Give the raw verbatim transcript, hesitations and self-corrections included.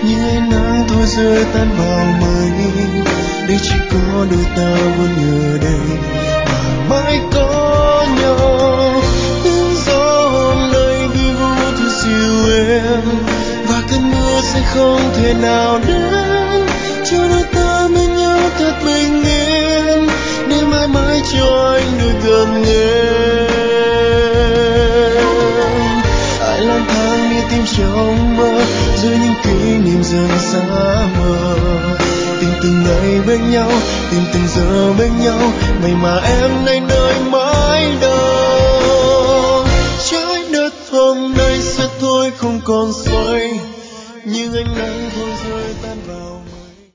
như ánh nắng thôi rơi tan vào mây, để chỉ có đôi ta vẫn ở đây và mãi có nhau. Tiếng gió hôm nay vi vu thu dịu êm, và cơn mưa sẽ không thể nào đến, cho đôi ta bên nhau thật bình yên, để mãi mãi cho anh được gần em. Ai lang thang đi tìm trong mơ, giữa những kỷ niệm dần xa mờ, tìm từng ngày bên nhau, tìm từng giờ bên nhau, vậy mà em nay nơi mãi đâu. Trái đất hôm nay sẽ thôi không còn xoay, nhưng ánh nắng thôi rơi tan vào